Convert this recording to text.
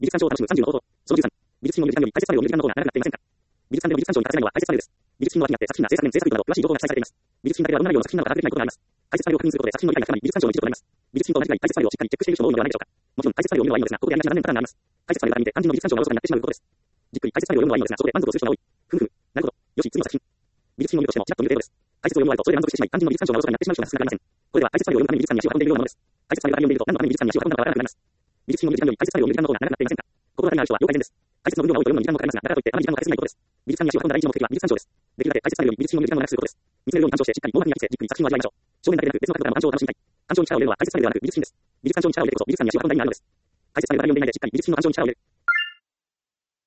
美術鑑賞を楽しむ30の方法。その13、美術品のミュージカムより解説されるミュージカムの方が長くなっていませんか。美術館での美術鑑賞に欠かせないのは解説されるです。美術品の秋になって作品が制作年、制作日など詳しい情報が記載されています。美術品だけではどんなような作品なのか把握できないことがあります。解説されるを確認することで作品の理解が深まり、美術鑑賞の一助となります。美術品と同じくらい解説されるをしっかりチェックしている人も多いのではないでしょうか。もちろん解説されるを見るのはいいのですが、ここでありがちな残念なパターンがあります。解説されるから見て肝心の美術鑑賞がおろそかになってしまうことです。じっくり解説されるを読むのはいいのですが、そこで満足をする人が多い。ふむふむ。なるほど。よし、次の作品。美術品を見るとしても、ちらっと見る程度です。解説を読む割とそれで満足してしまい、肝心の美術鑑賞がおろそかになってしまう人が少なくありません。これでは解説されるを読むために美術館に足を運んでいるようなものです。解説されるだけ読んでいると何のために美術館に足を運んだかわからなくなります。美術品のミュージカムより解説されるを見る時間の方が長くなっていませんか。心当たりのある人は了解です。解説の部分が多いと読むのに時間もかかりますが、だからといってあまり時間もかけすぎないことです。美術館に足を運んだ第一の目的は美術鑑賞です。できるだけ解説されるより美術品の見る時間も長くすることです。見せるように鑑賞してしっかり網膜に当ててじっくり作品を味わいましょう。正面だけでなく別の角度からも鑑賞を楽しみたい。鑑賞に力を入れるのは解説されるではなく美術品です。美術鑑賞に力を入れるこそ美術館に足を運んだ意味があるのです。解説されるだけ読んでいないでしっかり美術品の鑑賞に力を入れる。